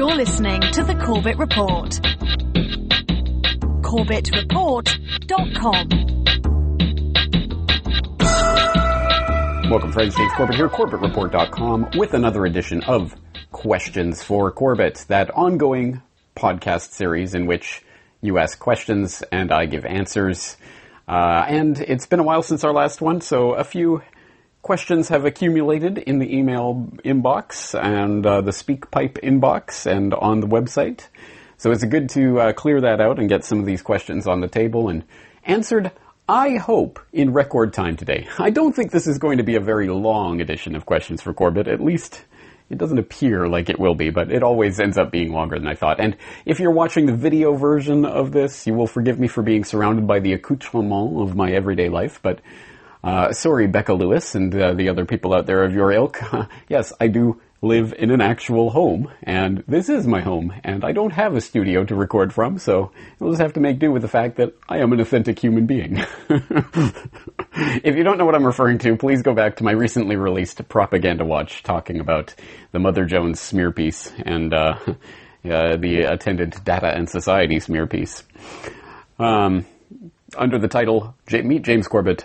You're listening to The Corbett Report. CorbettReport.com. Welcome, friends. James Corbett here, CorbettReport.com, with another edition of Questions for Corbett, that ongoing podcast series in which you ask questions and I give answers. And it's been a while since our last one, so a few questions have accumulated in the email inbox and the SpeakPipe inbox and on the website. So it's good to clear that out and get some of these questions on the table and answered, I hope, in record time today. I don't think this is going to be a very long edition of Questions for Corbett. At least it doesn't appear like it will be, but it always ends up being longer than I thought. And if you're watching the video version of this, you will forgive me for being surrounded by the accoutrement of my everyday life, but sorry, Becca Lewis and the other people out there of your ilk. Yes, I do live in an actual home, and this is my home, and I don't have a studio to record from, so you'll just have to make do with the fact that I am an authentic human being. If you don't know what I'm referring to, please go back to my recently released Propaganda Watch talking about the Mother Jones smear piece and the attendant Data and Society smear piece. Under the title, Meet James Corbett,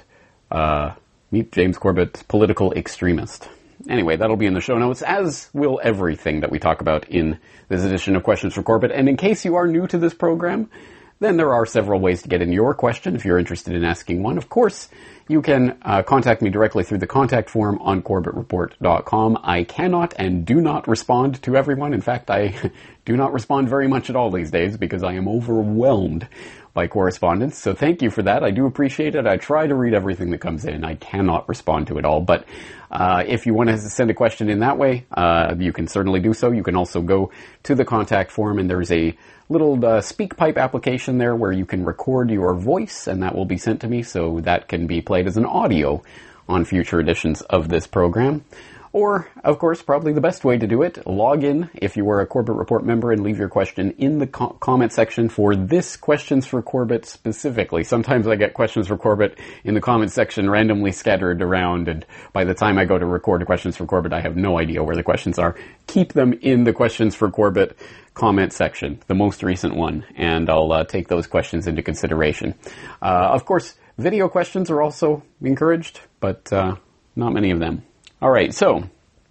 Political Extremist. Anyway, that'll be in the show notes, as will everything that we talk about in this edition of Questions for Corbett. And in case you are new to this program, then there are several ways to get in your question if you're interested in asking one. Of course, you can contact me directly through the contact form on CorbettReport.com. I cannot and do not respond to everyone. In fact, I do not respond very much at all these days because I am overwhelmed by correspondence. So thank you for that. I do appreciate it. I try to read everything that comes in. I cannot respond to it all. But if you want to send a question in that way, you can certainly do so. You can also go to the contact form, and there's a little SpeakPipe application there where you can record your voice, and that will be sent to me, so that can be played as an audio on future editions of this program. Or, of course, probably the best way to do it, log in if you are a Corbett Report member and leave your question in the comment section for this Questions for Corbett specifically. Sometimes I get Questions for Corbett in the comment section randomly scattered around, and by the time I go to record Questions for Corbett, I have no idea where the questions are. Keep them in the Questions for Corbett comment section, the most recent one, and I'll take those questions into consideration. Of course, video questions are also encouraged, but not many of them. All right, so,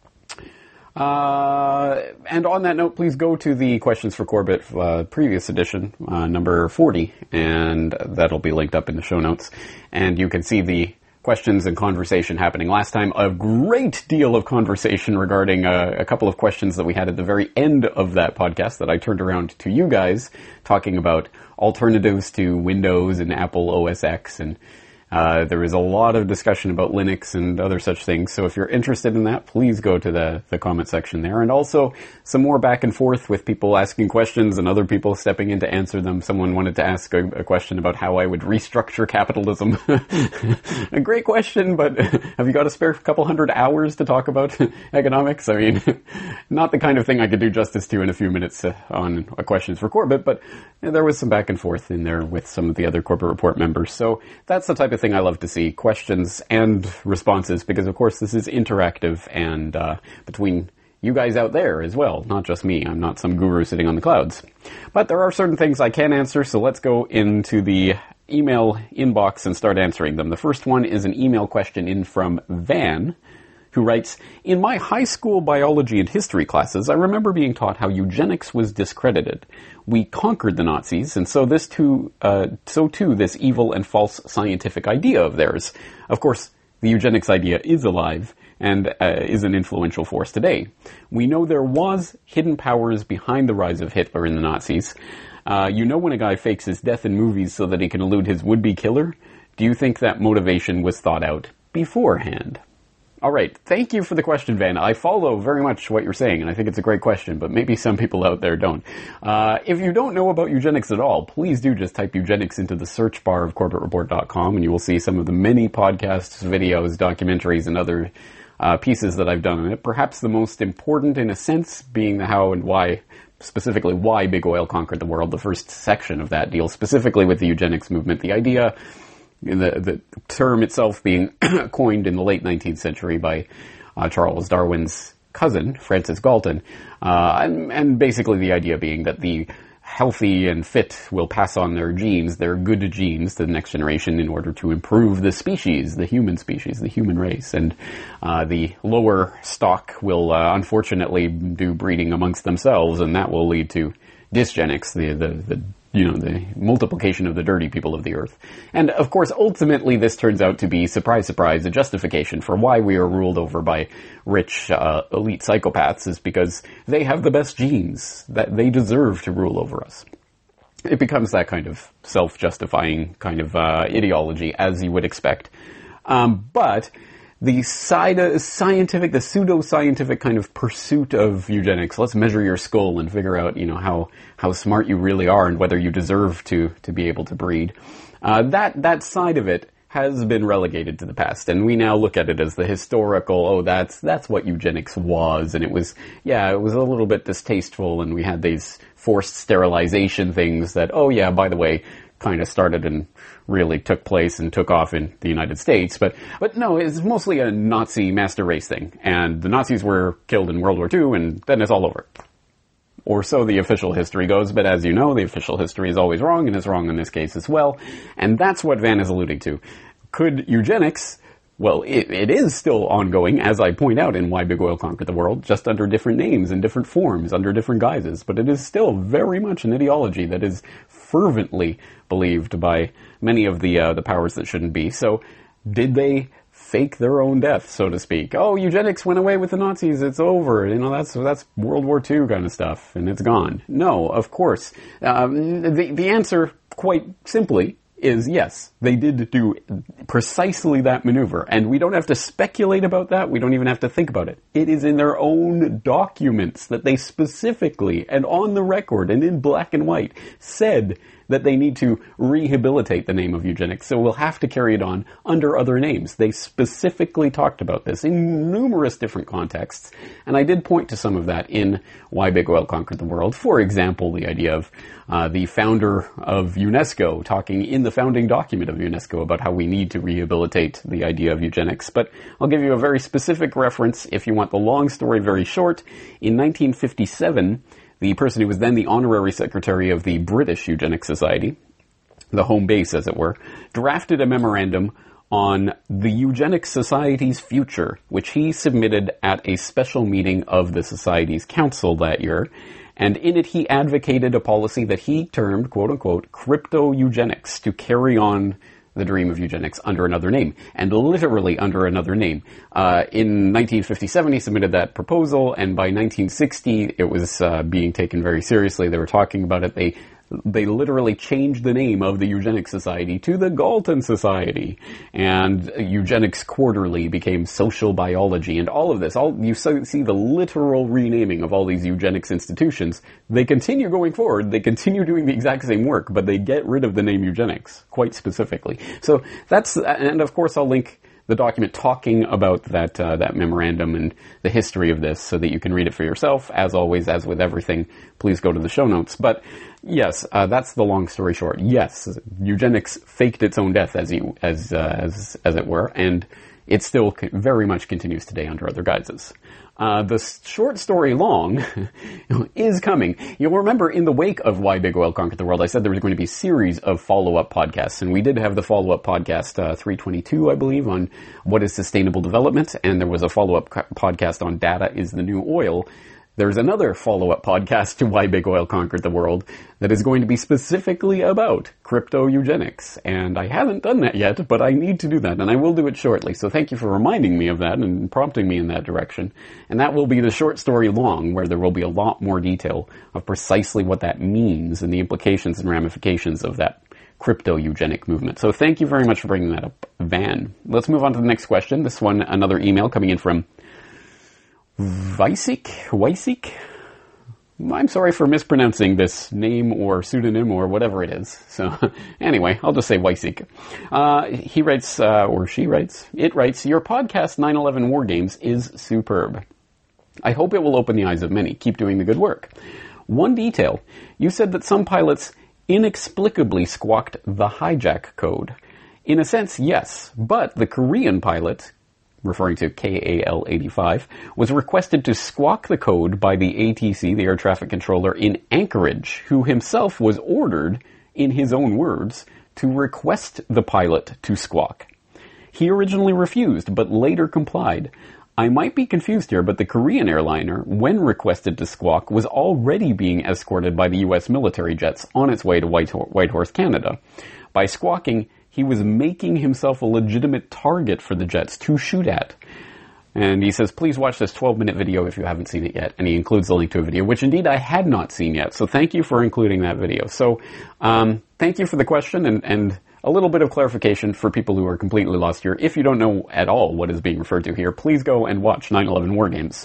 and on that note, please go to the Questions for Corbett previous edition, number 40, and that'll be linked up in the show notes. And you can see the questions and conversation happening. Last time, a great deal of conversation regarding a couple of questions that we had at the very end of that podcast that I turned around to you guys, talking about alternatives to Windows and Apple OS X, and there was a lot of discussion about Linux and other such things, so if you're interested in that, please go to the comment section there. And also, some more back and forth with people asking questions and other people stepping in to answer them. Someone wanted to ask a question about how I would restructure capitalism. A great question, but have you got a spare couple hundred hours to talk about economics? I mean, not the kind of thing I could do justice to in a few minutes on Questions for Corbett, but there was some back and forth in there with some of the other Corbett Report members. So that's the type of thing I love to see, questions and responses, because of course this is interactive and between you guys out there as well, not just me. I'm not some guru sitting on the clouds. But there are certain things I can answer, so let's go into the email inbox and start answering them. The first one is an email question in from Van, who writes, in my high school biology and history classes, I remember being taught how eugenics was discredited. We conquered the Nazis, and so too this evil and false scientific idea of theirs. Of course, the eugenics idea is alive and is an influential force today. We know there was hidden powers behind the rise of Hitler and the Nazis. You know when a guy fakes his death in movies so that he can elude his would-be killer? Do you think that motivation was thought out beforehand? All right. Thank you for the question, Van. I follow very much what you're saying, and I think it's a great question, but maybe some people out there don't. If you don't know about eugenics at all, please do just type eugenics into the search bar of CorbettReport.com, and you will see some of the many podcasts, videos, documentaries, and other pieces that I've done on it. Perhaps the most important, in a sense, being the how and why, specifically why big oil conquered the world, the first section of that deal, specifically with the eugenics movement. The idea, the term itself being coined in the late 19th century by Charles Darwin's cousin, Francis Galton, and basically the idea being that the healthy and fit will pass on their genes, their good genes, to the next generation in order to improve the species, the human race. And the lower stock will unfortunately do breeding amongst themselves, and that will lead to dysgenics, the multiplication of the dirty people of the earth. And of course, ultimately, this turns out to be, surprise, surprise, a justification for why we are ruled over by rich, elite psychopaths, is because they have the best genes, that they deserve to rule over us. It becomes that kind of self-justifying kind of ideology, as you would expect. But the scientific, the pseudo-scientific kind of pursuit of eugenics, let's measure your skull and figure out, how smart you really are and whether you deserve to be able to breed. That side of it has been relegated to the past, and we now look at it as the historical, that's what eugenics was, and it was a little bit distasteful, and we had these forced sterilization things that, by the way, kind of started and really took place and took off in the United States. But no, it's mostly a Nazi master race thing. And the Nazis were killed in World War II, and then it's all over. Or so the official history goes, but as you know, the official history is always wrong, and is wrong in this case as well. And that's what Van is alluding to. Could eugenics... Well, it is still ongoing, as I point out in Why Big Oil Conquered the World, just under different names and different forms, under different guises. But it is still very much an ideology that is fervently believed by many of the powers that shouldn't be. So, did they fake their own death, so to speak? Oh, eugenics went away with the Nazis, it's over. That's World War II kind of stuff, and it's gone. No, of course. The answer, quite simply, is yes, they did do precisely that maneuver. And we don't have to speculate about that. We don't even have to think about it. It is in their own documents that they specifically, and on the record, and in black and white, said that they need to rehabilitate the name of eugenics. So we'll have to carry it on under other names. They specifically talked about this in numerous different contexts. And I did point to some of that in Why Big Oil Conquered the World. For example, the idea of the founder of UNESCO talking in the founding document of UNESCO about how we need to rehabilitate the idea of eugenics. But I'll give you a very specific reference if you want the long story very short. In 1957, the person who was then the honorary secretary of the British Eugenics Society, the home base as it were, drafted a memorandum on the Eugenics Society's future, which he submitted at a special meeting of the Society's council that year. And in it he advocated a policy that he termed, quote-unquote, crypto-eugenics, to carry on the dream of eugenics under another name, and literally under another name. In 1957, he submitted that proposal, and by 1960, it was being taken very seriously. They were talking about it. They literally changed the name of the Eugenics Society to the Galton Society, and Eugenics Quarterly became Social Biology, and all of this. You see the literal renaming of all these eugenics institutions. They continue going forward, they continue doing the exact same work, but they get rid of the name eugenics, quite specifically. So and of course I'll link the document talking about that memorandum and the history of this so that you can read it for yourself. As always, as with everything, please go to the show notes. But yes, that's the long story short. Yes, eugenics faked its own death, as it were, and it still very much continues today under other guises. The short story long is coming. You'll remember in the wake of Why Big Oil Conquered the World, I said there was going to be a series of follow-up podcasts, and we did have the follow-up podcast 322, I believe, on what is sustainable development, and there was a follow-up podcast on data is the new oil. There's another follow-up podcast to Why Big Oil Conquered the World that is going to be specifically about crypto-eugenics. And I haven't done that yet, but I need to do that, and I will do it shortly. So thank you for reminding me of that and prompting me in that direction. And that will be the short story long, where there will be a lot more detail of precisely what that means and the implications and ramifications of that crypto-eugenic movement. So thank you very much for bringing that up, Van. Let's move on to the next question. This one, another email coming in from Weisik? I'm sorry for mispronouncing this name or pseudonym or whatever it is. So anyway, I'll just say Weisik. He writes, or she writes, it writes, your podcast 9/11 War Games is superb. I hope it will open the eyes of many. Keep doing the good work. One detail, you said that some pilots inexplicably squawked the hijack code. In a sense, yes, but the Korean pilot referring to KAL-85, was requested to squawk the code by the ATC, the air traffic controller in Anchorage, who himself was ordered, in his own words, to request the pilot to squawk. He originally refused, but later complied. I might be confused here, but the Korean airliner, when requested to squawk, was already being escorted by the U.S. military jets on its way to Whitehorse, Canada. By squawking, he was making himself a legitimate target for the jets to shoot at. And he says, please watch this 12-minute video if you haven't seen it yet. And he includes the link to a video, which indeed I had not seen yet. So thank you for including that video. So thank you for the question and a little bit of clarification for people who are completely lost here. If you don't know at all what is being referred to here, please go and watch 9/11 War Games.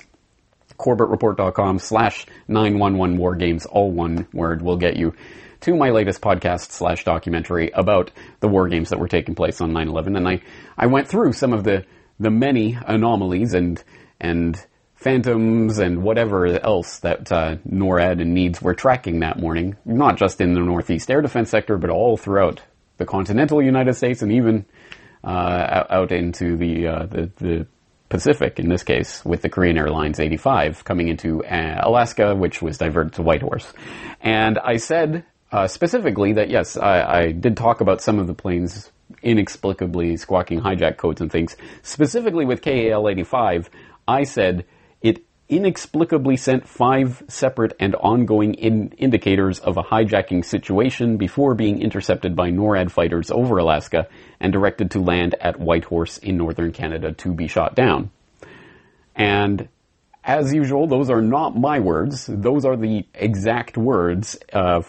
CorbettReport.com/911 War Games, all one word, will get you to my latest podcast / documentary about the war games that were taking place on 9/11. And I went through some of the many anomalies and phantoms and whatever else that NORAD and NEADS were tracking that morning, not just in the Northeast Air Defense Sector, but all throughout the continental United States and even out into the Pacific, in this case, with the Korean Airlines 85 coming into Alaska, which was diverted to Whitehorse. And I said specifically that, yes, I did talk about some of the planes inexplicably squawking hijack codes and things. Specifically with KAL-85, I said it inexplicably sent 5 separate and ongoing indicators of a hijacking situation before being intercepted by NORAD fighters over Alaska and directed to land at Whitehorse in northern Canada to be shot down. And as usual, those are not my words. Those are the exact words. 5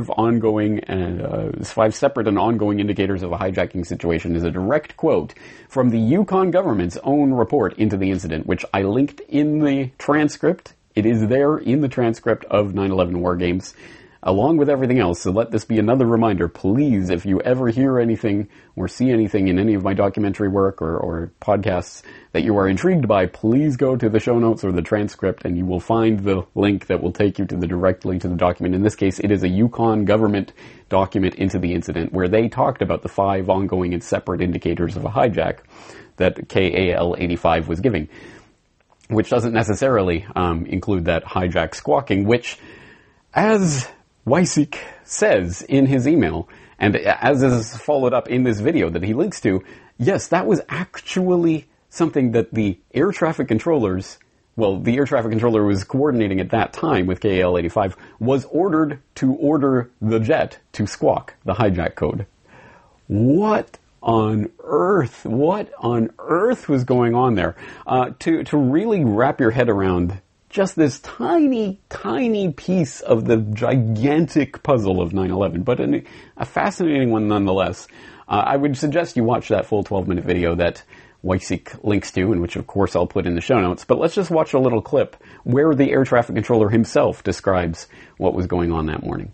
separate and ongoing indicators of a hijacking situation is a direct quote from the Yukon government's own report into the incident, which I linked in the transcript. It is there in the transcript of 9/11 War Games, along with everything else. So let this be another reminder. Please, if you ever hear anything or see anything in any of my documentary work or podcasts that you are intrigued by, please go to the show notes or the transcript and you will find the link that will take you directly to the document. In this case, it is a Yukon government document into the incident where they talked about the 5 ongoing and separate indicators of a hijack that KAL-85 was giving, which doesn't necessarily include that hijack squawking, which, as Weissig says in his email, and as is followed up in this video that he links to, yes, that was actually something that the air traffic controllers, well, the air traffic controller was coordinating at that time with KAL-85, was ordered to order the jet to squawk the hijack code. What on earth was going on there? To really wrap your head around just this tiny, tiny piece of the gigantic puzzle of 9/11, but a fascinating one nonetheless. I would suggest you watch that full 12-minute video that Weissig links to, and which of course I'll put in the show notes, but let's just watch a little clip where the air traffic controller himself describes what was going on that morning.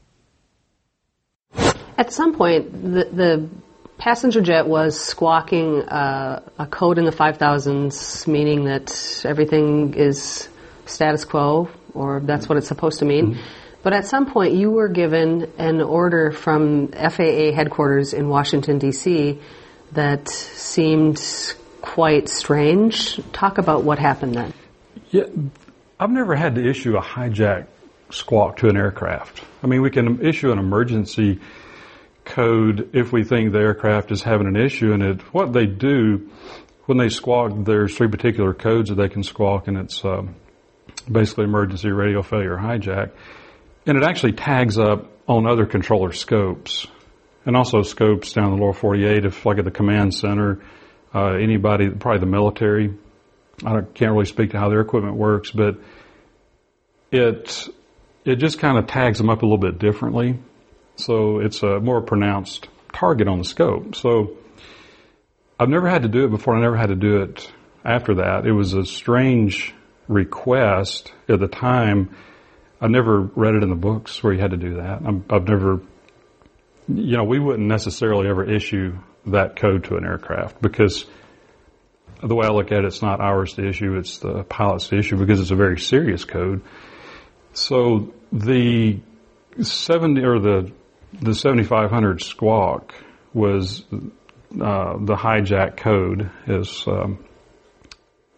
At some point, the passenger jet was squawking a code in the 5000s, meaning that everything is status quo, or that's what it's supposed to mean. Mm-hmm. But at some point, you were given an order from FAA headquarters in Washington, D.C. that seemed quite strange. Talk about what happened then. Yeah, I've never had to issue a hijack squawk to an aircraft. I mean, we can issue an emergency code if we think the aircraft is having an issue, and what they do when they squawk, there's 3 particular codes that they can squawk, and it's basically emergency radio failure hijack, and it actually tags up on other controller scopes, and also scopes down the lower 48, if like at the command center, anybody, probably the military. I can't really speak to how their equipment works, but it just kind of tags them up a little bit differently, so it's a more pronounced target on the scope. So I've never had to do it before, and I never had to do it after that. It was a strange request at the time. I never read it in the books where you had to do that. I've never, we wouldn't necessarily ever issue that code to an aircraft, because the way I look at it, it's not ours to issue, it's the pilot's to issue, because it's a very serious code. So the 7500 squawk was the hijack code, as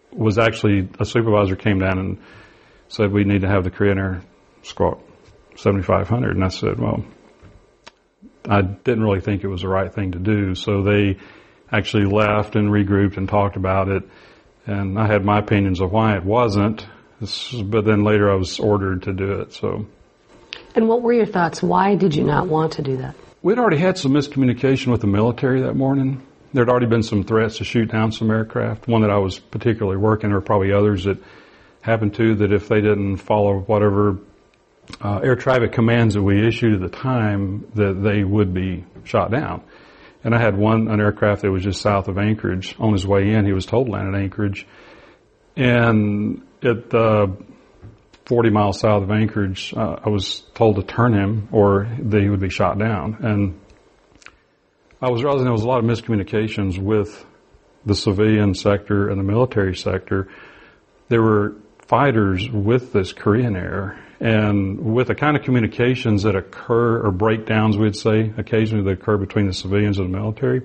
was actually, a supervisor came down and said, we need to have the Korean Air squawk 7,500. And I said, well, I didn't really think it was the right thing to do. So they actually left and regrouped and talked about it. And I had my opinions of why it wasn't. But then later I was ordered to do it. So. And what were your thoughts? Why did you not want to do that? We'd already had some miscommunication with the military that morning. There'd already been some threats to shoot down some aircraft. One that I was particularly working, or probably others that happened to, that if they didn't follow whatever air traffic commands that we issued at the time, that they would be shot down. And I had an aircraft that was just south of Anchorage. On his way in, he was told to land at Anchorage. And at 40 miles south of Anchorage, I was told to turn him or that he would be shot down. And I was realizing there was a lot of miscommunications with the civilian sector and the military sector. There were fighters with this Korean Air, and with the kind of communications that occur, or breakdowns we'd say, occasionally that occur between the civilians and the military,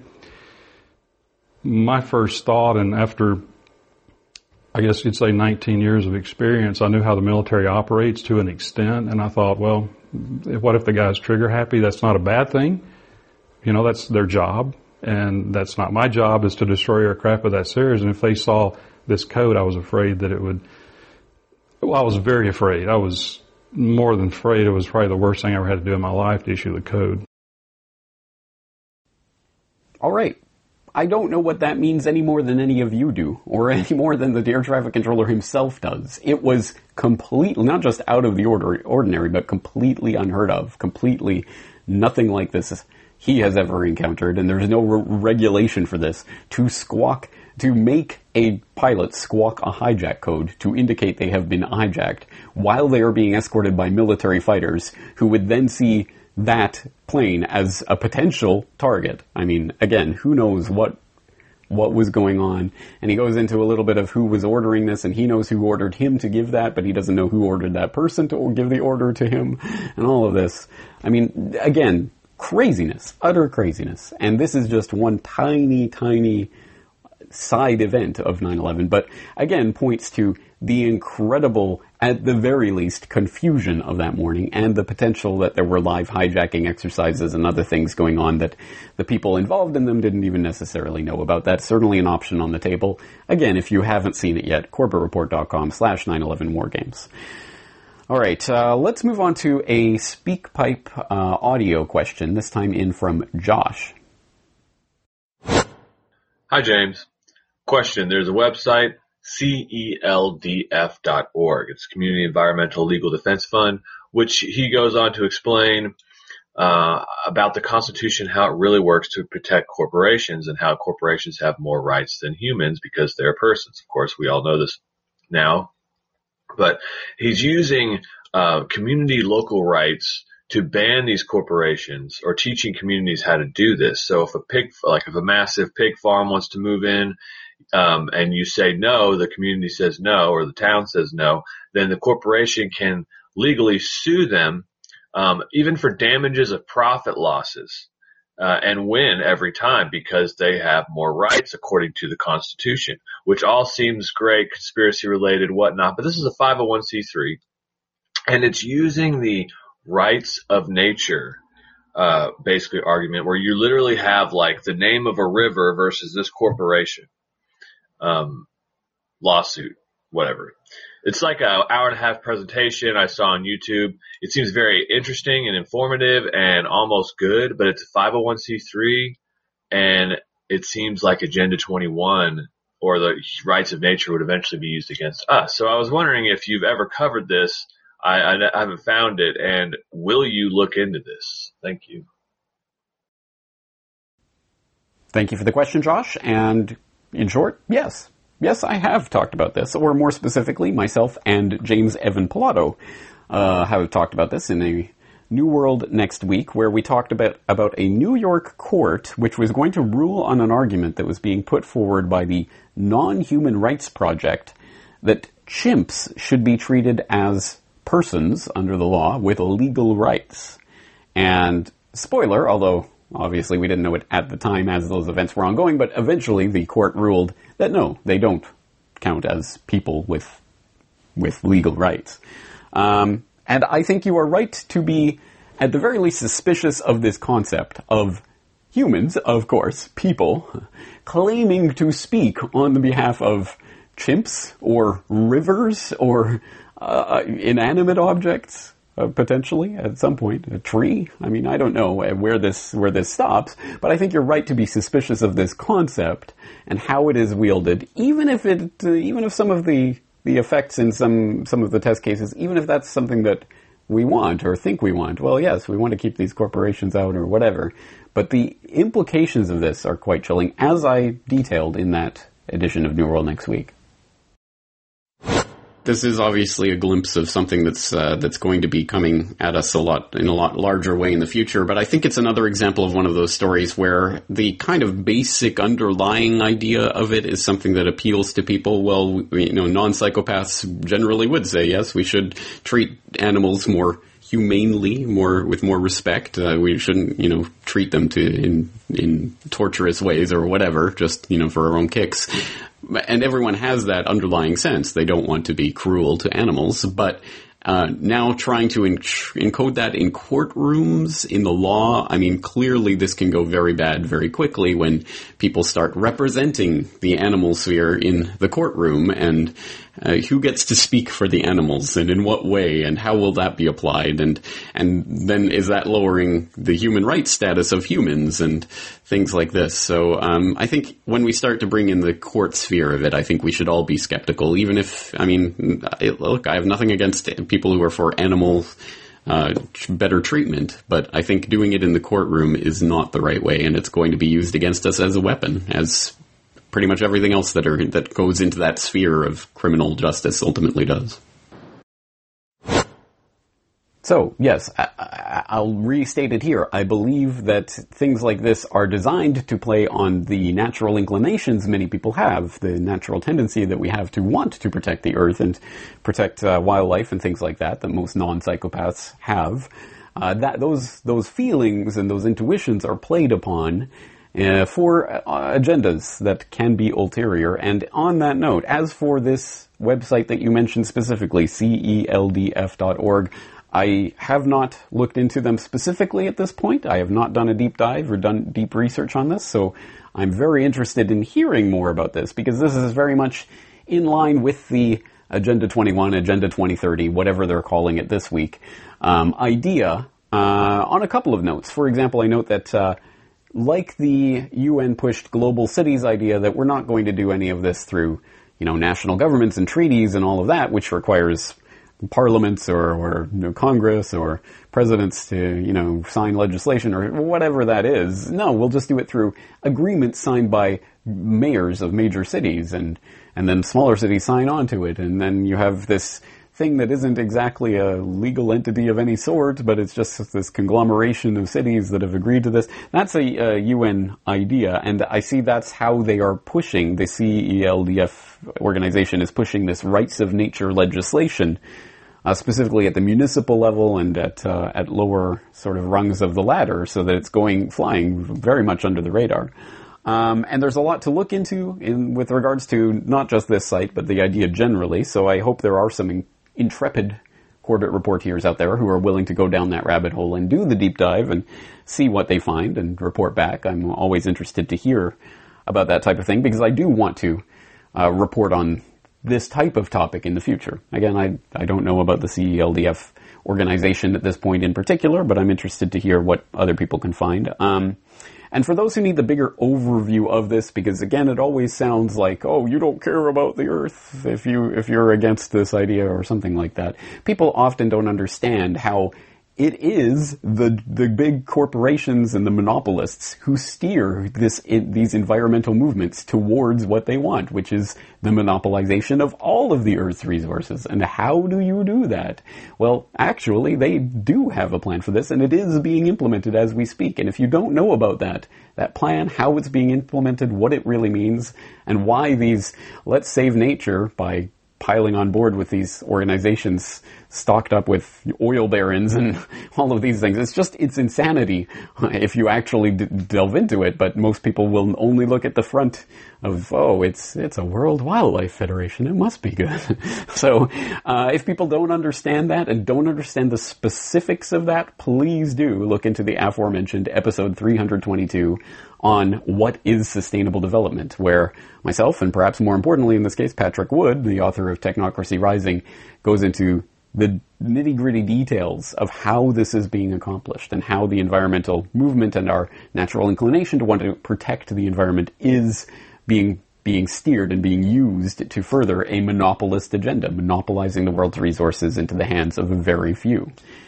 my first thought, and after, I guess you'd say 19 years of experience, I knew how the military operates to an extent, and I thought, well, what if the guy's trigger happy? That's not a bad thing. You know, that's their job, and that's not my job, is to destroy aircraft of that series. And if they saw this code, I was afraid that it would, well, I was very afraid. I was more than afraid. It was probably the worst thing I ever had to do in my life, to issue the code. All right. I don't know what that means any more than any of you do, or any more than the air traffic controller himself does. It was completely, not just out of the ordinary, but completely unheard of, completely nothing like this he has ever encountered, and there's no regulation for this, to make a pilot squawk a hijack code to indicate they have been hijacked while they are being escorted by military fighters who would then see that plane as a potential target. I mean, again, who knows what was going on, and he goes into a little bit of who was ordering this, and he knows who ordered him to give that, but he doesn't know who ordered that person to give the order to him, and all of this. I mean, again, craziness, utter craziness, and this is just one tiny, tiny side event of 9/11, but again points to the incredible, at the very least, confusion of that morning, and the potential that there were live hijacking exercises and other things going on that the people involved in them didn't even necessarily know about. That's certainly an option on the table. Again, if you haven't seen it yet, corbettreport.com/911wargames. All right, let's move on to a SpeakPipe audio question, this time in from Josh. Hi, James. Question. There's a website, CELDF.org. It's Community Environmental Legal Defense Fund, which he goes on to explain about the Constitution, how it really works to protect corporations, and how corporations have more rights than humans because they're persons. Of course, we all know this now. But he's using community local rights to ban these corporations, or teaching communities how to do this. So if a massive pig farm wants to move in, and you say no, the community says no, or the town says no, then the corporation can legally sue them, even for damages of profit losses, and win every time because they have more rights according to the Constitution, which all seems great, conspiracy related, whatnot. But this is a 501c3, and it's using the rights of nature, basically argument, where you literally have like the name of a river versus this corporation, lawsuit, whatever. It's like an hour-and-a-half presentation I saw on YouTube. It seems very interesting and informative and almost good, but it's a 501c3, and it seems like Agenda 21 or the rights of nature would eventually be used against us. So I was wondering if you've ever covered this. I haven't found it, and will you look into this? Thank you. Thank you for the question, Josh, and in short, yes. Yes, I have talked about this, or more specifically, myself and James Evan Pilato have talked about this in a New World Next Week, where we talked about a New York court which was going to rule on an argument that was being put forward by the Non-Human Rights Project that chimps should be treated as persons under the law with legal rights. And spoiler, although obviously we didn't know it at the time as those events were ongoing, but eventually the court ruled that no, they don't count as people with legal rights. And I think you are right to be, at the very least, suspicious of this concept of humans, of course, people, claiming to speak on the behalf of chimps or rivers or inanimate objects, potentially at some point, a tree. I mean, I don't know where this stops, but I think you're right to be suspicious of this concept and how it is wielded, even if some of the effects in some of the test cases, even if that's something that we want or think we want. Well, yes, we want to keep these corporations out or whatever, but the implications of this are quite chilling, as I detailed in that edition of New World Next Week. This is obviously a glimpse of something that's going to be coming at us in a lot larger way in the future. But I think it's another example of one of those stories where the kind of basic underlying idea of it is something that appeals to people. Well, non-psychopaths generally would say, yes, we should treat animals more humanely, with more respect. We shouldn't, treat them in torturous ways or whatever, just, for our own kicks. And everyone has that underlying sense. They don't want to be cruel to animals, but now trying to encode that in courtrooms, in the law, I mean, clearly this can go very bad very quickly when people start representing the animal sphere in the courtroom, and who gets to speak for the animals and in what way and how will that be applied, and then is that lowering the human rights status of humans and things like this. So I think when we start to bring in the court sphere of it, I think we should all be skeptical, even if, look, I have nothing against people who are for animal better treatment, but I think doing it in the courtroom is not the right way, and it's going to be used against us as a weapon, as pretty much everything else that goes into that sphere of criminal justice ultimately does. So, yes, I'll restate it here. I believe that things like this are designed to play on the natural inclinations many people have, the natural tendency that we have to want to protect the earth and protect wildlife and things like that most non-psychopaths have. Those feelings and those intuitions are played upon for agendas that can be ulterior. And on that note, as for this website that you mentioned specifically, CELDF.org, I have not looked into them specifically at this point. I have not done a deep dive or done deep research on this, so I'm very interested in hearing more about this, because this is very much in line with the Agenda 21, Agenda 2030, whatever they're calling it this week, idea on a couple of notes. For example, I note that like the UN-pushed global cities idea, that we're not going to do any of this through, national governments and treaties and all of that, which requires parliaments or Congress or presidents to, sign legislation or whatever that is. No, we'll just do it through agreements signed by mayors of major cities, and then smaller cities sign on to it, and then you have this thing that isn't exactly a legal entity of any sort, but it's just this conglomeration of cities that have agreed to this. That's a UN idea, and I see that's how they are pushing, the CELDF organization is pushing this rights of nature legislation, specifically at the municipal level and at lower sort of rungs of the ladder, so that it's flying very much under the radar. And there's a lot to look into with regards to not just this site, but the idea generally. So I hope there are some intrepid Corbett reporters out there who are willing to go down that rabbit hole and do the deep dive and see what they find and report back. I'm always interested to hear about that type of thing, because I do want to report on this type of topic in the future. Again, I don't know about the CELDF organization at this point in particular, but I'm interested to hear what other people can find. And for those who need the bigger overview of this, because again, it always sounds like, oh, you don't care about the earth if you're against this idea or something like that. People often don't understand how it is the big corporations and the monopolists who steer these environmental movements towards what they want, which is the monopolization of all of the Earth's resources. And how do you do that? Well, actually, they do have a plan for this, and it is being implemented as we speak. And if you don't know about that plan, how it's being implemented, what it really means, and why these let's save nature by piling on board with these organizations stocked up with oil barons and all of these things. It's insanity if you actually delve into it, but most people will only look at the front it's a World Wildlife Federation. It must be good. So, if people don't understand that and don't understand the specifics of that, please do look into the aforementioned episode 322 on what is sustainable development, where myself, and perhaps more importantly in this case, Patrick Wood, the author of Technocracy Rising, goes into the nitty-gritty details of how this is being accomplished and how the environmental movement and our natural inclination to want to protect the environment is being steered and being used to further a monopolist agenda, monopolizing the world's resources into the hands of a very few.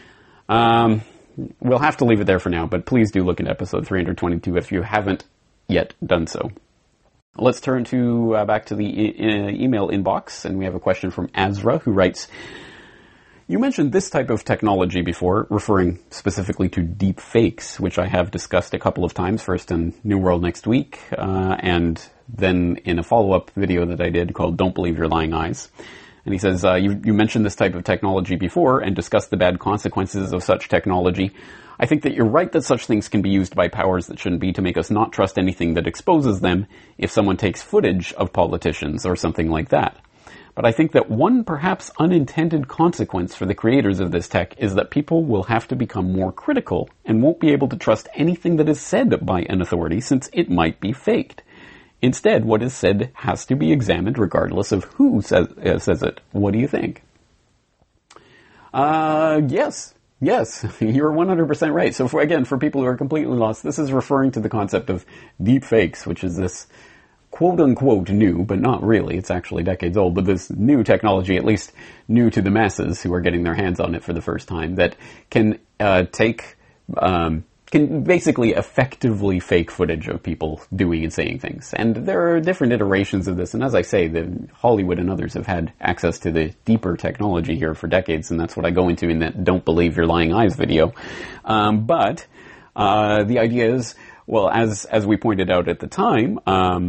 We'll have to leave it there for now, but please do look at episode 322 if you haven't yet done so. Let's turn to back to the email inbox, and we have a question from Azra, who writes, "You mentioned this type of technology before, referring specifically to deep fakes, which I have discussed a couple of times, first in New World Next Week, and then in a follow-up video that I did called Don't Believe Your Lying Eyes." And he says, you mentioned this type of technology before and discussed the bad consequences of such technology. I think that you're right that such things can be used by powers that shouldn't be to make us not trust anything that exposes them if someone takes footage of politicians or something like that. But I think that one perhaps unintended consequence for the creators of this tech is that people will have to become more critical and won't be able to trust anything that is said by an authority since it might be faked. Instead, what is said has to be examined regardless of who says it. What do you think? Yes, you're 100% right. So for people who are completely lost, this is referring to the concept of deep fakes, which is this quote-unquote new, but not really, it's actually decades old, but this new technology, at least new to the masses who are getting their hands on it for the first time, that can can basically effectively fake footage of people doing and saying things. And there are different iterations of this, and as I say, Hollywood and others have had access to the deeper technology here for decades, and that's what I go into in that Don't Believe Your Lying Eyes video. But the idea is, well, as we pointed out at the time,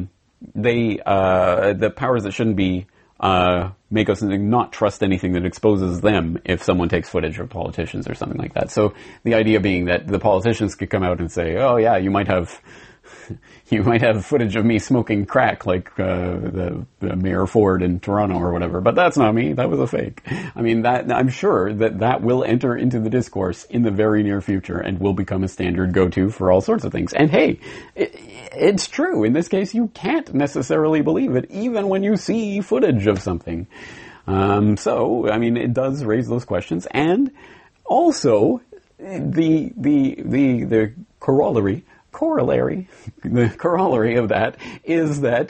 the powers that shouldn't be make us not trust anything that exposes them if someone takes footage of politicians or something like that. So the idea being that the politicians could come out and say, oh yeah, you might have footage of me smoking crack like the Mayor Ford in Toronto or whatever, but that's not me, that was a fake. I mean, I'm sure that will enter into the discourse in the very near future and will become a standard go-to for all sorts of things. And hey, it's true. In this case, you can't necessarily believe it, even when you see footage of something. So, I mean, it does raise those questions. And also, the corollary of that is that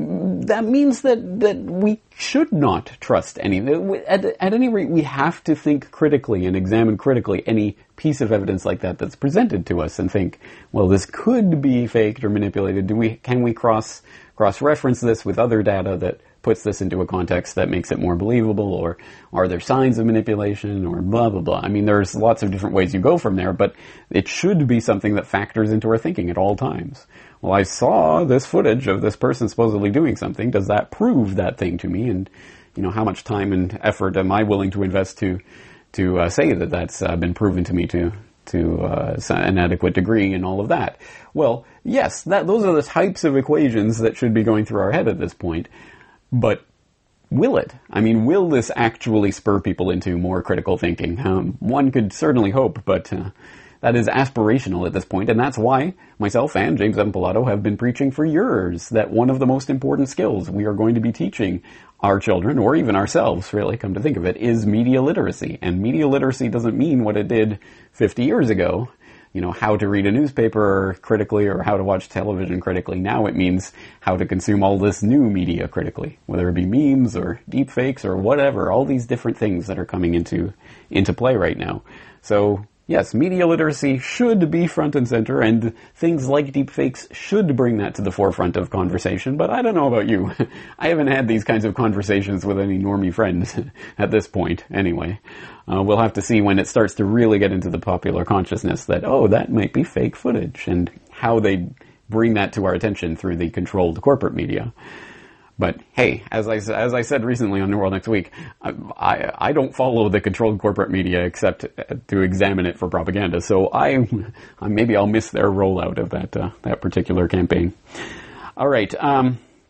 means that we should not trust any. At any rate, we have to think critically and examine critically any piece of evidence like that that's presented to us and think, well, this could be faked or manipulated. Can we cross-reference this with other data that puts this into a context that makes it more believable, or are there signs of manipulation, or blah, blah, blah. I mean, there's lots of different ways you go from there, but it should be something that factors into our thinking at all times. Well, I saw this footage of this person supposedly doing something. Does that prove that thing to me? And, how much time and effort am I willing to invest to say that that's been proven to me to an adequate degree and all of that? Well, yes, those are the types of equations that should be going through our head at this point. But will it? I mean, will this actually spur people into more critical thinking? One could certainly hope, but that is aspirational at this point, and that's why myself and James M. Pilato have been preaching for years that one of the most important skills we are going to be teaching our children, or even ourselves, really, come to think of it, is media literacy. And media literacy doesn't mean what it did 50 years ago. How to read a newspaper critically or how to watch television critically. Now it means how to consume all this new media critically, whether it be memes or deep fakes or whatever, all these different things that are coming into play right now. So, yes, media literacy should be front and center, and things like deep fakes should bring that to the forefront of conversation, but I don't know about you. I haven't had these kinds of conversations with any normie friends at this point, anyway. We'll have to see when it starts to really get into the popular consciousness that, that might be fake footage, and how they bring that to our attention through the controlled corporate media. But hey, as I said recently on New World Next Week, I don't follow the controlled corporate media except to examine it for propaganda. So maybe I'll miss their rollout of that particular campaign. All right.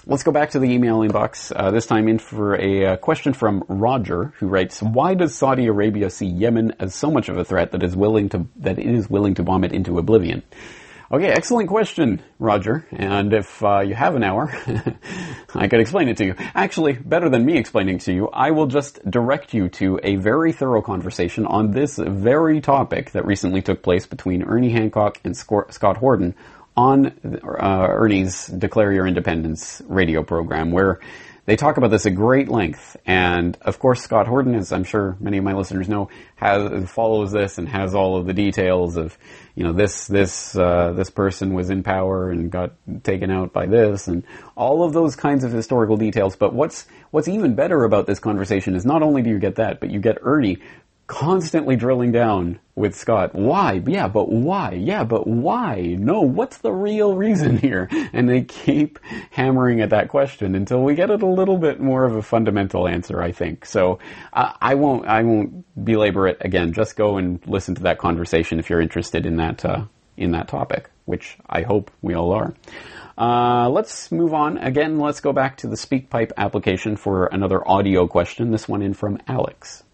Let's go back to the email inbox, this time in for a question from Roger, who writes, why does Saudi Arabia see Yemen as so much of a threat that it is willing to bomb it into oblivion? Okay, excellent question, Roger. And if you have an hour, I could explain it to you. Actually, better than me explaining to you, I will just direct you to a very thorough conversation on this very topic that recently took place between Ernie Hancock and Scott Horton on Ernie's Declare Your Independence radio program, where they talk about this at great length. And of course, Scott Horton, as I'm sure many of my listeners know, follows this and has all of the details of, this person was in power and got taken out by this, and all of those kinds of historical details. But what's even better about this conversation is not only do you get that, but you get Ernie constantly drilling down with Scott. Why? Yeah, but why? Yeah, but why? No, what's the real reason here? And they keep hammering at that question until we get it a little bit more of a fundamental answer, I think. So I won't belabor it again. Just go and listen to that conversation if you're interested in that topic, which I hope we all are. Let's move on. Again, let's go back to the SpeakPipe application for another audio question. This one in from Alex.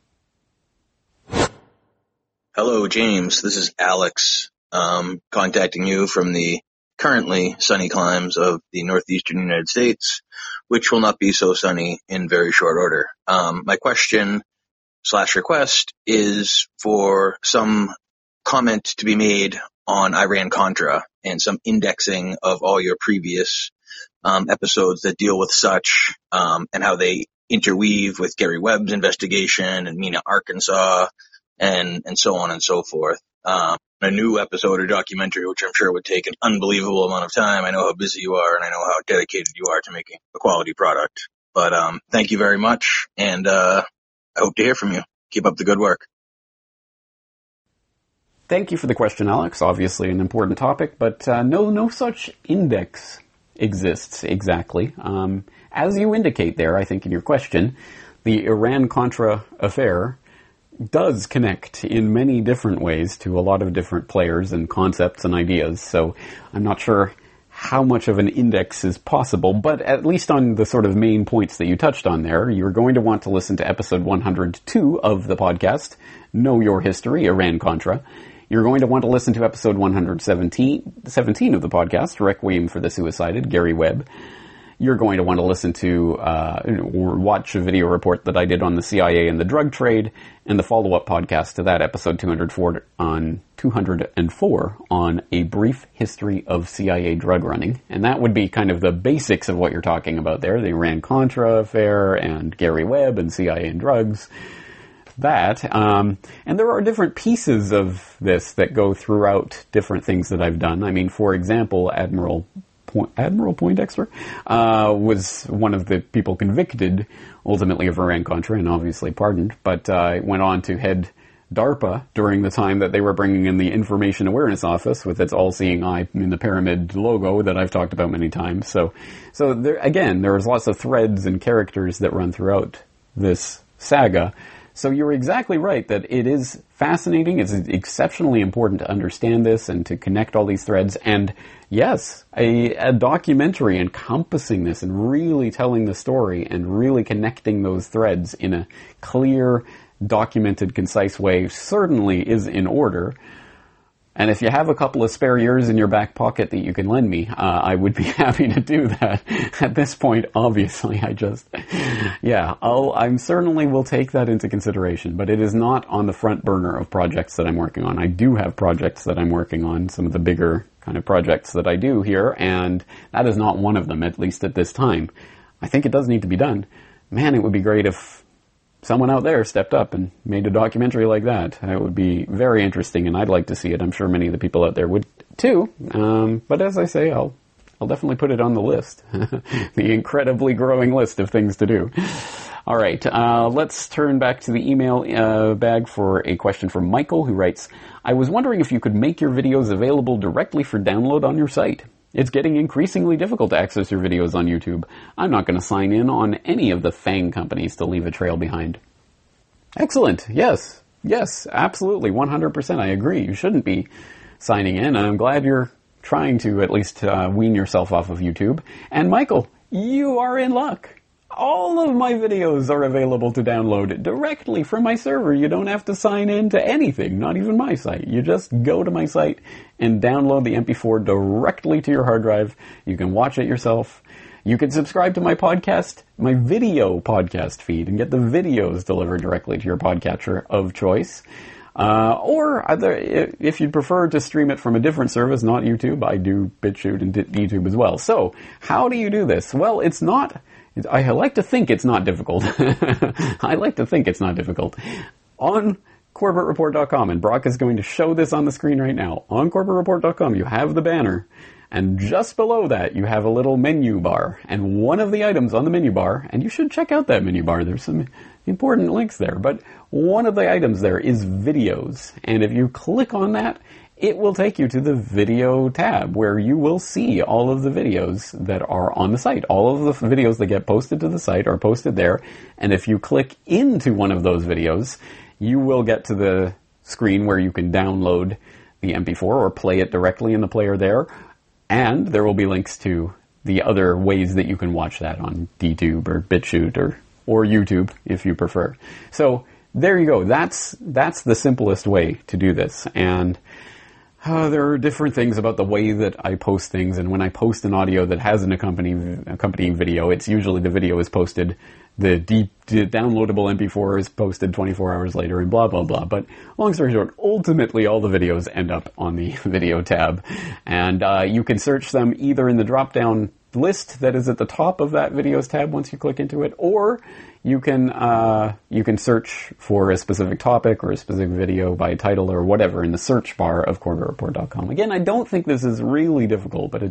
Hello, James. This is Alex, contacting you from the currently sunny climes of the northeastern United States, which will not be so sunny in very short order. My question/request is for some comment to be made on Iran-Contra and some indexing of all your previous episodes that deal with such, and how they interweave with Gary Webb's investigation and Mena, Arkansas, and so on and so forth. A new episode or documentary, which I'm sure would take an unbelievable amount of time. I know how busy you are, and I know how dedicated you are to making a quality product. But thank you very much, and I hope to hear from you. Keep up the good work. Thank you for the question, Alex. Obviously an important topic, but no such index exists exactly. As you indicate there, I think in your question, the Iran-Contra affair does connect in many different ways to a lot of different players and concepts and ideas. So I'm not sure how much of an index is possible, but at least on the sort of main points that you touched on there, you're going to want to listen to episode 102 of the podcast, Know Your History, Iran-Contra. You're going to want to listen to episode 117 of the podcast, Requiem for the Suicided, Gary Webb. You're going to want to listen to or watch a video report that I did on the CIA and the drug trade, and the follow-up podcast to that, episode 204 on a brief history of CIA drug running. And that would be kind of the basics of what you're talking about there, the Iran-Contra affair and Gary Webb and CIA and drugs. That, and there are different pieces of this that go throughout different things that I've done. I mean, for example, Admiral Poindexter was one of the people convicted, ultimately, of Iran-Contra and obviously pardoned, but went on to head DARPA during the time that they were bringing in the Information Awareness Office with its all-seeing eye in the pyramid logo that I've talked about many times. So there, again, there's lots of threads and characters that run throughout this saga. So you're exactly right that it is fascinating. It's exceptionally important to understand this and to connect all these threads. And yes, a documentary encompassing this and really telling the story and really connecting those threads in a clear, documented, concise way certainly is in order. And if you have a couple of spare years in your back pocket that you can lend me, I would be happy to do that. At this point, obviously, I certainly will take that into consideration, but it is not on the front burner of projects that I'm working on. I do have projects that I'm working on, some of the bigger kind of projects that I do here, and that is not one of them, at least at this time. I think it does need to be done. Man, it would be great if someone out there stepped up and made a documentary like that. It would be very interesting, and I'd like to see it. I'm sure many of the people out there would too. But as I say, I'll definitely put it on the list. The incredibly growing list of things to do. All right, let's turn back to the email bag for a question from Michael, who writes, I was wondering if you could make your videos available directly for download on your site. It's getting increasingly difficult to access your videos on YouTube. I'm not going to sign in on any of the FANG companies to leave a trail behind. Excellent. Yes, absolutely. 100%. I agree. You shouldn't be signing in. I'm glad you're trying to at least wean yourself off of YouTube. And Michael, you are in luck. All of my videos are available to download directly from my server. You don't have to sign in to anything, not even my site. You just go to my site and download the MP4 directly to your hard drive. You can watch it yourself. You can subscribe to my podcast, my video podcast feed, and get the videos delivered directly to your podcatcher of choice. Or if you'd prefer to stream it from a different service, not YouTube, I do BitChute and YouTube as well. So, how do you do this? Well, it's not... I like to think it's not difficult. I like to think it's not difficult. On CorbettReport.com, and Brock is going to show this on the screen right now. On CorbettReport.com, you have the banner, and just below that, you have a little menu bar. And one of the items on the menu bar, and you should check out that menu bar, there's some important links there, but one of the items there is videos. And if you click on that, it will take you to the video tab where you will see all of the videos that are on the site. All of the videos that get posted to the site are posted there. And if you click into one of those videos, you will get to the screen where you can download the MP4 or play it directly in the player there. And there will be links to the other ways that you can watch that on DTube or BitChute or YouTube if you prefer. So there you go. That's the simplest way to do this. And there are different things about the way that I post things, and when I post an audio that has an accompanying video, it's usually the video is posted, the downloadable MP4 is posted 24 hours later, and blah, blah, blah. But long story short, ultimately all the videos end up on the video tab. And you can search them either in the drop-down list that is at the top of that videos tab once you click into it, or you can search for a specific topic or a specific video by title or whatever in the search bar of CorbettReport.com. Again, I don't think this is really difficult, but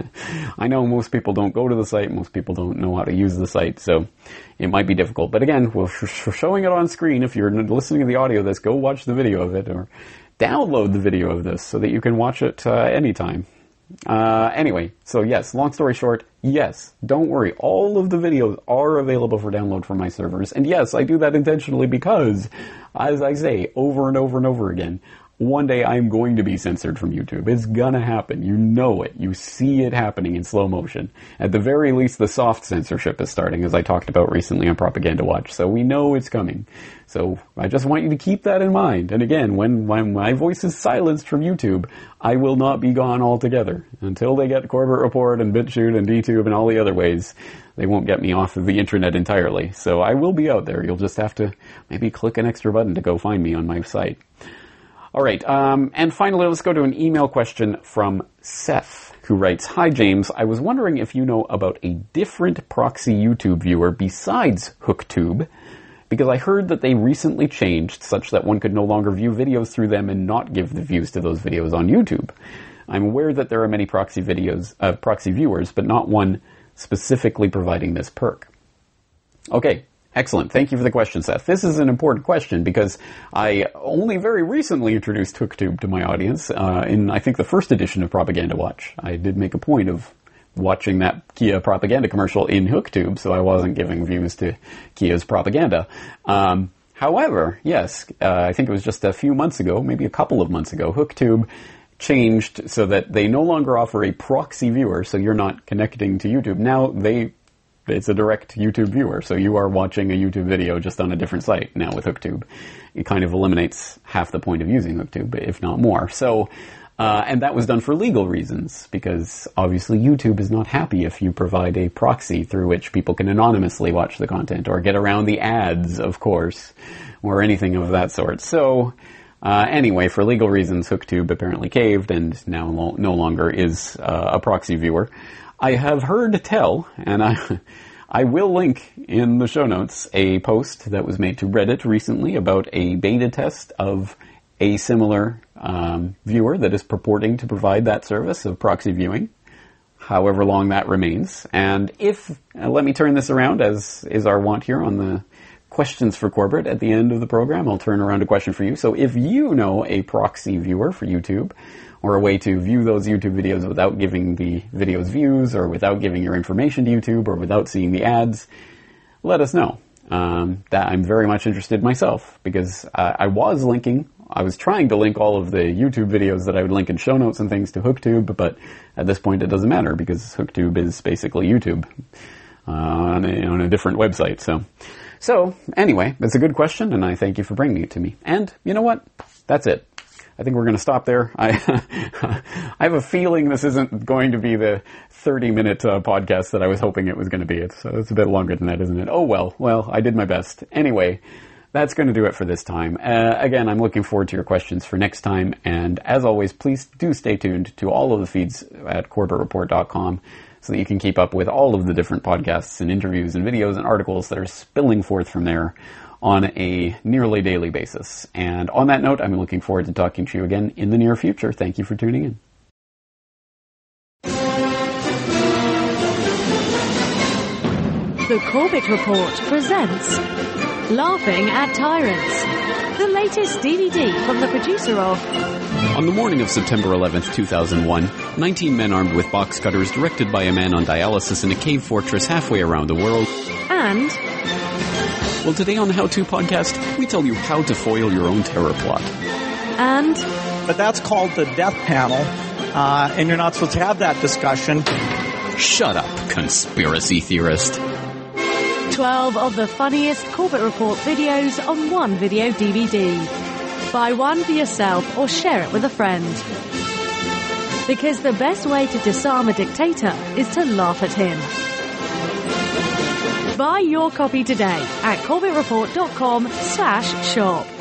I know most people don't go to the site, most people don't know how to use the site, so it might be difficult. But again, we're showing it on screen. If you're listening to the audio of this, go watch the video of it or download the video of this so that you can watch it anytime. Anyway, so yes, long story short, yes, don't worry. All of the videos are available for download from my servers. And yes, I do that intentionally because, as I say over and over and over again, one day I'm going to be censored from YouTube. It's gonna happen. You know it. You see it happening in slow motion. At the very least, the soft censorship is starting, as I talked about recently on Propaganda Watch. So we know it's coming. So I just want you to keep that in mind. And again, when my voice is silenced from YouTube, I will not be gone altogether. Until they get Corbett Report and BitChute and DTube and all the other ways, they won't get me off of the internet entirely. So I will be out there. You'll just have to maybe click an extra button to go find me on my site. All right, and finally, let's go to an email question from Seth, who writes, "Hi, James. I was wondering if you know about a different proxy YouTube viewer besides HookTube, because I heard that they recently changed such that one could no longer view videos through them and not give the views to those videos on YouTube. I'm aware that there are many proxy viewers, but not one specifically providing this perk." Okay. Excellent. Thank you for the question, Seth. This is an important question because I only very recently introduced HookTube to my audience in, I think, the first edition of Propaganda Watch. I did make a point of watching that Kia propaganda commercial in HookTube, so I wasn't giving views to Kia's propaganda. However, yes, I think it was just a few months ago, maybe a couple of months ago, HookTube changed so that they no longer offer a proxy viewer, so you're not connecting to YouTube. Now it's a direct YouTube viewer, so you are watching a YouTube video just on a different site now with HookTube. It kind of eliminates half the point of using HookTube, if not more. So, and that was done for legal reasons, because obviously YouTube is not happy if you provide a proxy through which people can anonymously watch the content, or get around the ads, of course, or anything of that sort. So, anyway, for legal reasons, HookTube apparently caved and now no longer is a proxy viewer. I have heard tell, and I will link in the show notes a post that was made to Reddit recently about a beta test of a similar viewer that is purporting to provide that service of proxy viewing, however long that remains. And let me turn this around, as is our wont here on the questions for Corbett at the end of the program. I'll turn around a question for you. So if you know a proxy viewer for YouTube, or a way to view those YouTube videos without giving the videos views, or without giving your information to YouTube, or without seeing the ads, let us know. That I'm very much interested myself, because I was linking I was trying to link all of the YouTube videos that I would link in show notes and things to HookTube, but at this point it doesn't matter because HookTube is basically YouTube on a different website. So anyway, it's a good question, and I thank you for bringing it to me. And you know what? That's it. I think we're going to stop there. I have a feeling this isn't going to be the 30-minute podcast that I was hoping it was going to be. It's a bit longer than that, isn't it? Oh, well, I did my best. Anyway, that's going to do it for this time. Again, I'm looking forward to your questions for next time. And as always, please do stay tuned to all of the feeds at CorbettReport.com so that you can keep up with all of the different podcasts and interviews and videos and articles that are spilling forth from there on a nearly daily basis. And on that note, I'm looking forward to talking to you again in the near future. Thank you for tuning in. The Corbett Report presents Laughing at Tyrants, the latest DVD from the producer of... On the morning of September 11th, 2001, 19 men armed with box cutters directed by a man on dialysis in a cave fortress halfway around the world. And... Well, today on the How To Podcast, we tell you how to foil your own terror plot. And... But that's called the death panel, and you're not supposed to have that discussion. Shut up, conspiracy theorist. 12 of the funniest Corbett Report videos on one video DVD. Buy one for yourself or share it with a friend. Because the best way to disarm a dictator is to laugh at him. Buy your copy today at CorbettReport.com/shop.